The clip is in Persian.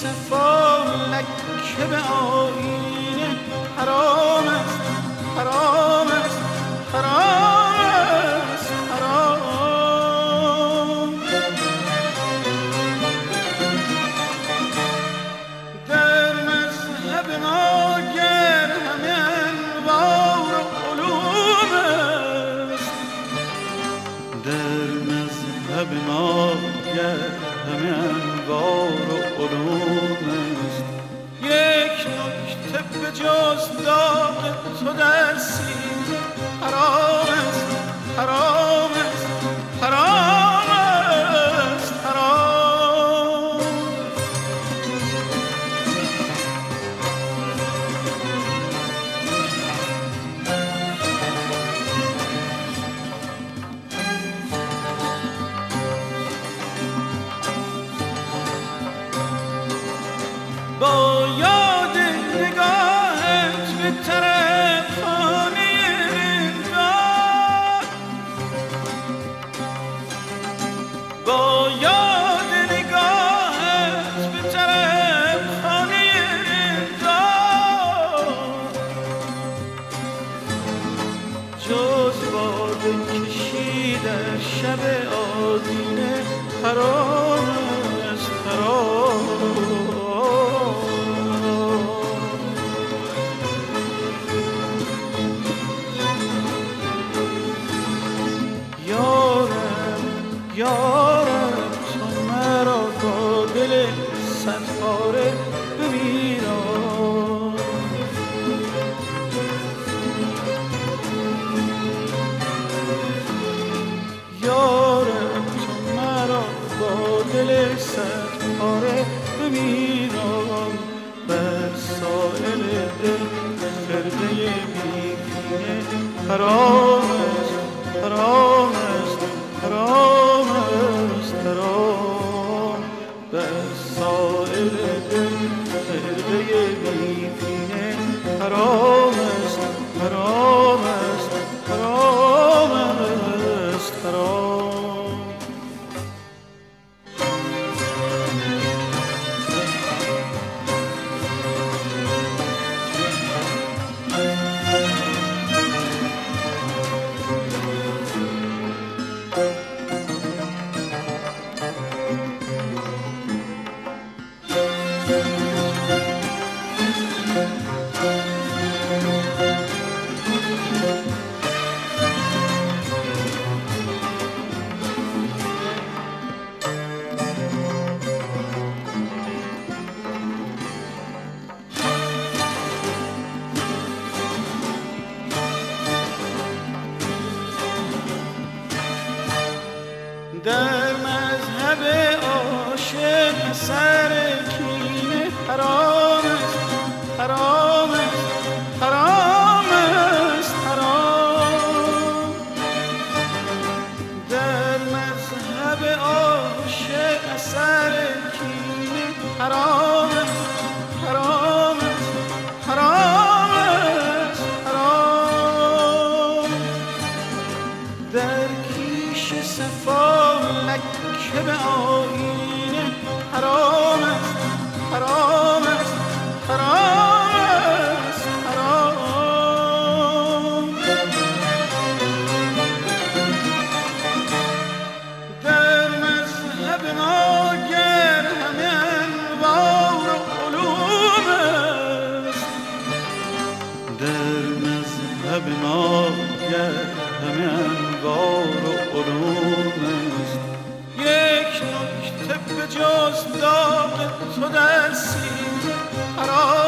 صفا لکه به آیینه حرام است، حرام است، حرام است، حرام. در مذهب ما گر همه انوار و علوم است، در مذهب ما گر همه انوار و علوم است، یک نکته به جز داغ تو در سینه حرام است، حرام است، حرام است، حرام. با یاد نگاهت به طرف خانه رندان، با یاد نگاهت به طرف خانه رندان، جز باده کشیدن شب آدینه حرام است، حرام. یارم تو مرا با دل صد پاره بمیران، یارم تو مرا با دل صد پاره بمیران، بر سائل دل خرقه بی‌پینه حرام است، حرام است، حرام است، حرام. بر سائل دل خرقه بی‌پینه حرام است، حرام است، حرام است، حرام. در مذهب عاشق سر کینه حرام است، حرام است، حرام است، حرام. در مذهب عاشق سر کینه حرام است، حرام است، حرام است، حرام. در کیش صفا لکه به آیینه حرام است، حرام است، حرام است، حرام. در مذهب ما گر همه انوار و علوم است، در مذهب ما گر همه انوار و علوم است، یک نکته به جز داغ تو در سینه حرام